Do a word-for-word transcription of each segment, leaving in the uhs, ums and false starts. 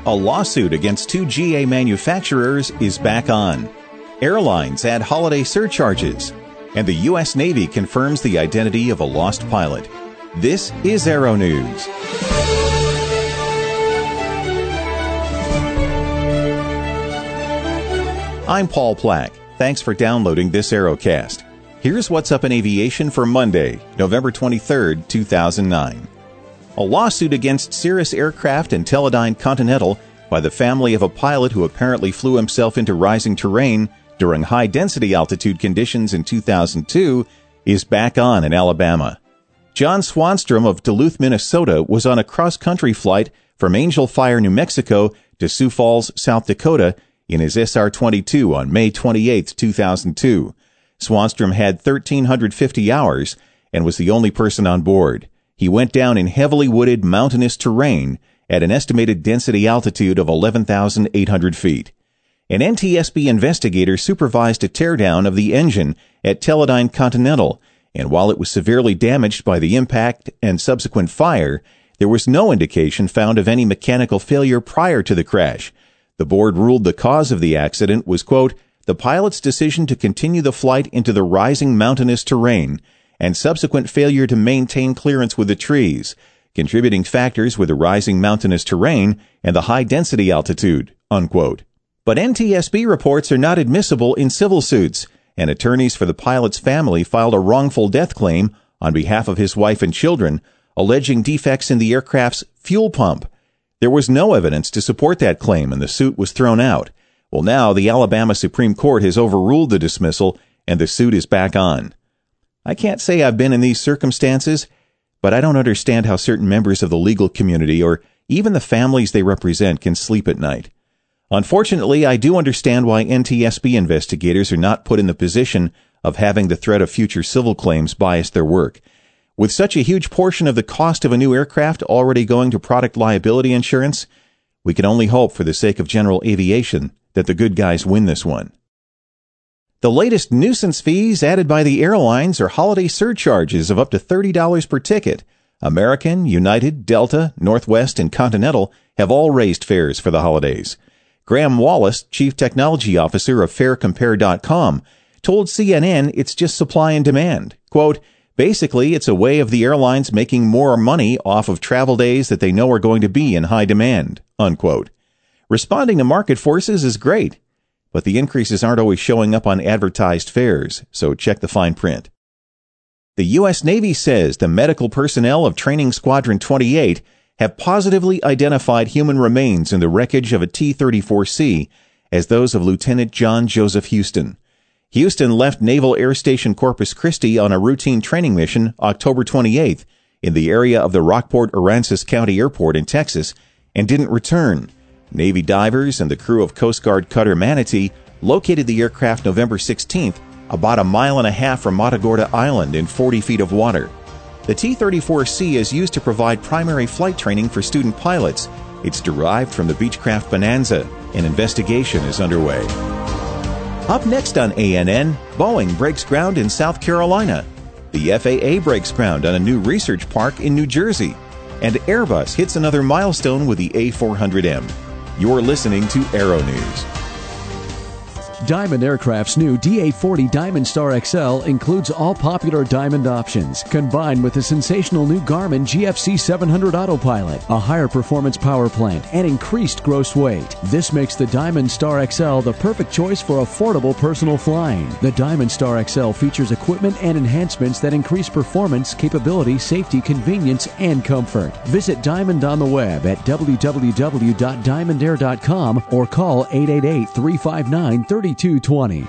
A lawsuit against two G A manufacturers is back on. Airlines add holiday surcharges. And the U S Navy confirms the identity of a lost pilot. This is Aero News. I'm Paul Plack. Thanks for downloading this Aerocast. Here's what's up in aviation for Monday, November twenty-third, two thousand nine. A lawsuit against Cirrus Aircraft and Teledyne Continental by the family of a pilot who apparently flew himself into rising terrain during high-density altitude conditions in two thousand two is back on in Alabama. John Swanstrom of Duluth, Minnesota was on a cross-country flight from Angel Fire, New Mexico to Sioux Falls, South Dakota in his S R twenty-two on May twenty-eighth, two thousand two. Swanstrom had one thousand three hundred fifty hours and was the only person on board. He went down in heavily wooded mountainous terrain at an estimated density altitude of eleven thousand eight hundred feet. An N T S B investigator supervised a teardown of the engine at Teledyne Continental, and while it was severely damaged by the impact and subsequent fire, there was no indication found of any mechanical failure prior to the crash. The board ruled the cause of the accident was, quote, the pilot's decision to continue the flight into the rising mountainous terrain and subsequent failure to maintain clearance with the trees. Contributing factors were the rising mountainous terrain and the high-density altitude, unquote. But N T S B reports are not admissible in civil suits, and attorneys for the pilot's family filed a wrongful death claim on behalf of his wife and children, alleging defects in the aircraft's fuel pump. There was no evidence to support that claim, and the suit was thrown out. Well, now the Alabama Supreme Court has overruled the dismissal, and the suit is back on. I can't say I've been in these circumstances, but I don't understand how certain members of the legal community or even the families they represent can sleep at night. Unfortunately, I do understand why N T S B investigators are not put in the position of having the threat of future civil claims bias their work. With such a huge portion of the cost of a new aircraft already going to product liability insurance, we can only hope for the sake of general aviation that the good guys win this one. The latest nuisance fees added by the airlines are holiday surcharges of up to thirty dollars per ticket. American, United, Delta, Northwest, and Continental have all raised fares for the holidays. Graham Wallace, Chief Technology Officer of Fare Compare dot com, told C N N it's just supply and demand. Quote, basically, it's a way of the airlines making more money off of travel days that they know are going to be in high demand, unquote. Responding to market forces is great, but the increases aren't always showing up on advertised fares, so check the fine print. The U S Navy says the medical personnel of Training Squadron twenty-eight have positively identified human remains in the wreckage of a T thirty-four C as those of Lieutenant John Joseph Houston. Houston left Naval Air Station Corpus Christi on a routine training mission October twenty-eighth in the area of the Rockport-Aransas County Airport in Texas and didn't return. Navy divers and the crew of Coast Guard cutter Manatee located the aircraft November sixteenth about a mile and a half from Matagorda Island in forty feet of water. The T thirty-four C is used to provide primary flight training for student pilots. It's derived from the Beechcraft Bonanza. An investigation is underway. Up next on A N N, Boeing breaks ground in South Carolina. The F A A breaks ground on a new research park in New Jersey. And Airbus hits another milestone with the A four hundred M. You're listening to Aero News. Diamond Aircraft's new D A forty Diamond Star X L includes all popular Diamond options, combined with the sensational new Garmin G F C seven hundred Autopilot, a higher performance power plant, and increased gross weight. This makes the Diamond Star X L the perfect choice for affordable personal flying. The Diamond Star X L features equipment and enhancements that increase performance, capability, safety, convenience, and comfort. Visit Diamond on the web at w w w dot diamond air dot com or call eight eight eight, three five nine, three two two zero.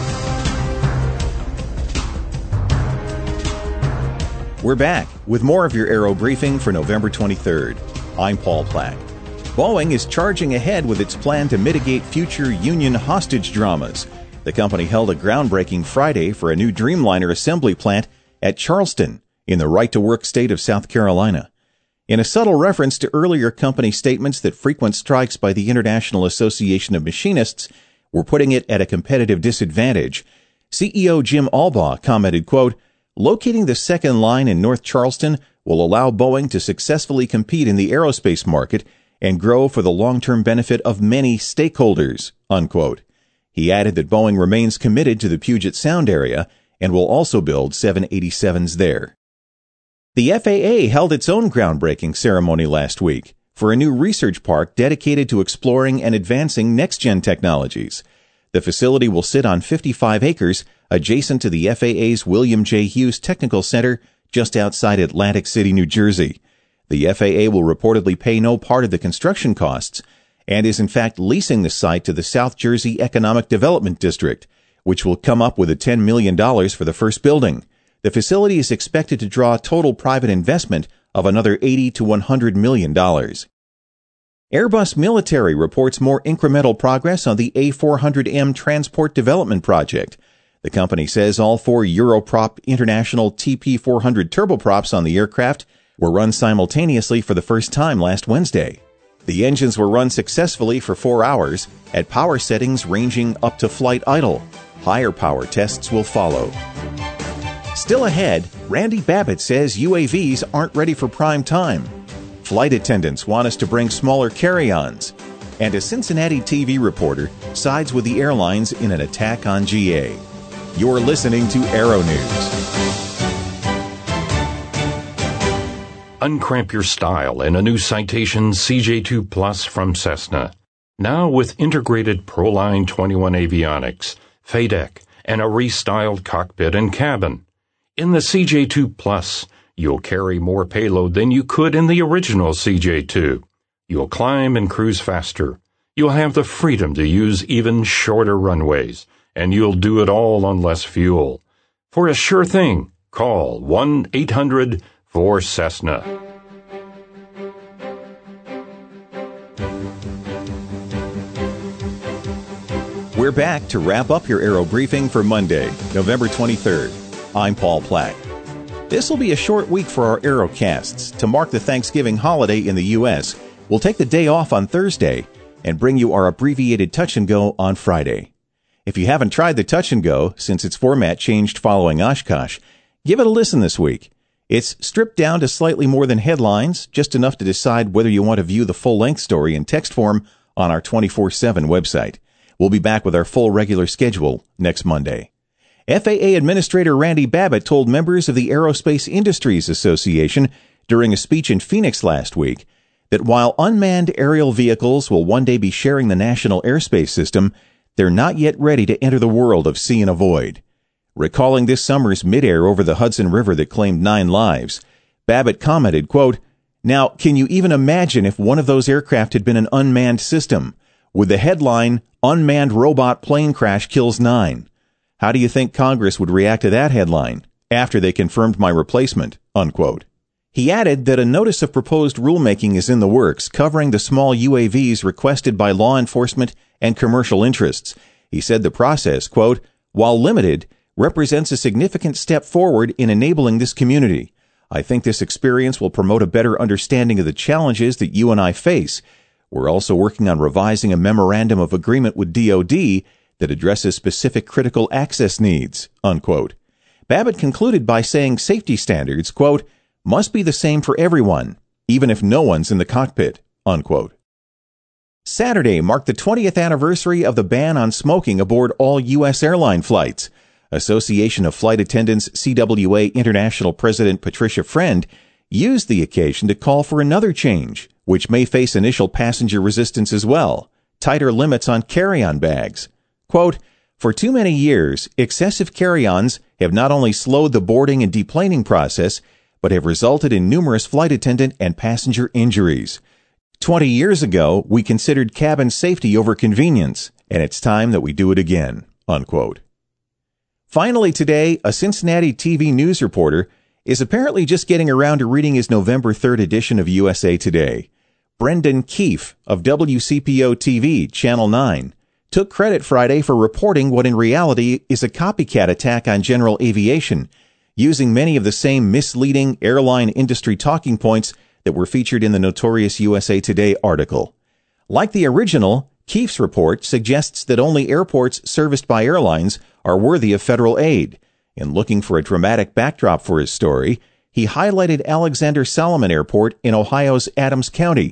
We're back with more of your Aero Briefing for November twenty-third. I'm Paul Plack. Boeing is charging ahead with its plan to mitigate future union hostage dramas. The company held a groundbreaking Friday for a new Dreamliner assembly plant at Charleston in the right-to-work state of South Carolina. In a subtle reference to earlier company statements that frequent strikes by the International Association of Machinists were putting it at a competitive disadvantage, C E O Jim Albaugh commented, quote, locating the second line in North Charleston will allow Boeing to successfully compete in the aerospace market and grow for the long-term benefit of many stakeholders, unquote. He added that Boeing remains committed to the Puget Sound area and will also build seven eighty-sevens there. The F A A held its own groundbreaking ceremony last week for a new research park dedicated to exploring and advancing next-gen technologies. The facility will sit on fifty-five acres adjacent to the F A A's William J. Hughes Technical Center just outside Atlantic City, New Jersey. The F A A will reportedly pay no part of the construction costs and is in fact leasing the site to the South Jersey Economic Development District, which will come up with a ten million dollars for the first building. The facility is expected to draw total private investment of another eighty to one hundred million dollars. Airbus Military reports more incremental progress on the A four hundred M transport development project. The company says all four Europrop International T P four hundred turboprops on the aircraft were run simultaneously for the first time last Wednesday. The engines were run successfully for four hours at power settings ranging up to flight idle. Higher power tests will follow. Still ahead, Randy Babbitt says U A Vs aren't ready for prime time. Flight attendants want us to bring smaller carry-ons. And a Cincinnati T V reporter sides with the airlines in an attack on G A. You're listening to Aero News. Uncramp your style in a new Citation C J two Plus from Cessna. Now with integrated Proline twenty-one avionics, F A D E C, and a restyled cockpit and cabin. In the C J two Plus, you'll carry more payload than you could in the original C J two. You'll climb and cruise faster. You'll have the freedom to use even shorter runways, and you'll do it all on less fuel. For a sure thing, call one eight hundred four Cessna. We're back to wrap up your Aero Briefing for Monday, November twenty-third. I'm Paul Plack. This will be a short week for our Aerocasts. To mark the Thanksgiving holiday in the U S, we'll take the day off on Thursday and bring you our abbreviated Touch and Go on Friday. If you haven't tried the Touch and Go since its format changed following Oshkosh, give it a listen this week. It's stripped down to slightly more than headlines, just enough to decide whether you want to view the full-length story in text form on our twenty-four seven website. We'll be back with our full regular schedule next Monday. F A A Administrator Randy Babbitt told members of the Aerospace Industries Association during a speech in Phoenix last week that while unmanned aerial vehicles will one day be sharing the national airspace system, they're not yet ready to enter the world of see and avoid. Recalling this summer's midair over the Hudson River that claimed nine lives, Babbitt commented, quote, "Now, can you even imagine if one of those aircraft had been an unmanned system, with the headline, 'Unmanned Robot Plane Crash Kills Nine'? How do you think Congress would react to that headline after they confirmed my replacement?" Unquote. He added that a notice of proposed rulemaking is in the works covering the small U A Vs requested by law enforcement and commercial interests. He said the process, quote, "while limited, represents a significant step forward in enabling this community. I think this experience will promote a better understanding of the challenges that you and I face. We're also working on revising a memorandum of agreement with D O D that addresses specific critical access needs," unquote. Babbitt concluded by saying safety standards, quote, "must be the same for everyone, even if no one's in the cockpit," unquote. Saturday marked the twentieth anniversary of the ban on smoking aboard all U S airline flights. Association of Flight Attendants C W A International President Patricia Friend used the occasion to call for another change, which may face initial passenger resistance as well: tighter limits on carry-on bags. Quote, "For too many years, excessive carry-ons have not only slowed the boarding and deplaning process, but have resulted in numerous flight attendant and passenger injuries. Twenty years ago, we considered cabin safety over convenience, and it's time that we do it again," unquote. Finally today, a Cincinnati T V news reporter is apparently just getting around to reading his November third edition of U S A Today. Brendan Keefe of W C P O T V, Channel nine, took credit Friday for reporting what in reality is a copycat attack on general aviation, using many of the same misleading airline industry talking points that were featured in the notorious U S A Today article. Like the original, Keefe's report suggests that only airports serviced by airlines are worthy of federal aid. In looking for a dramatic backdrop for his story, he highlighted Alexander Salomon Airport in Ohio's Adams County,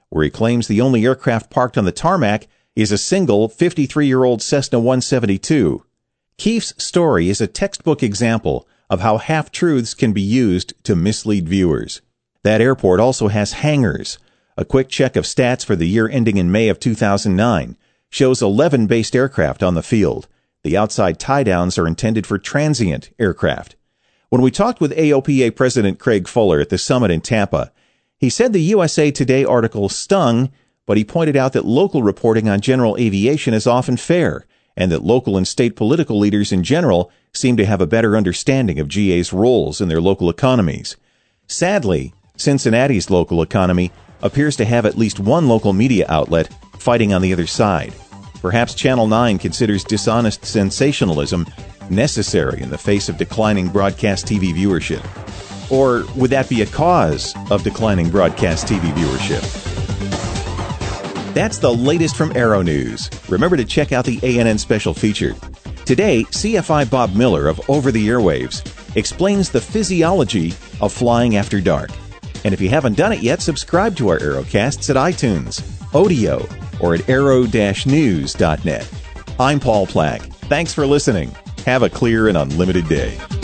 where he claims the only aircraft parked on the tarmac is a single fifty-three-year-old Cessna one seventy-two. Keefe's story is a textbook example of how half-truths can be used to mislead viewers. That airport also has hangars. A quick check of stats for the year ending in May of two thousand nine shows eleven based aircraft on the field. The outside tie-downs are intended for transient aircraft. When we talked with A O P A President Craig Fuller at the summit in Tampa, he said the U S A Today article stung, but he pointed out that local reporting on general aviation is often fair, and that local and state political leaders in general seem to have a better understanding of G A's roles in their local economies. Sadly, Cincinnati's local economy appears to have at least one local media outlet fighting on the other side. Perhaps Channel nine considers dishonest sensationalism necessary in the face of declining broadcast T V viewership. Or would that be a cause of declining broadcast T V viewership? That's the latest from Aero News. Remember to check out the A N N special feature. Today, C F I Bob Miller of Over the Airwaves explains the physiology of flying after dark. And if you haven't done it yet, subscribe to our Aerocasts at iTunes, Odeo, or at aero dash news dot net. I'm Paul Plack. Thanks for listening. Have a clear and unlimited day.